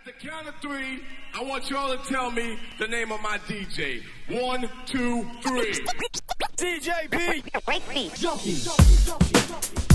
the count of three, I want y'all to tell me the name of my DJ. 1, 2, 3. DJ B. Junkie.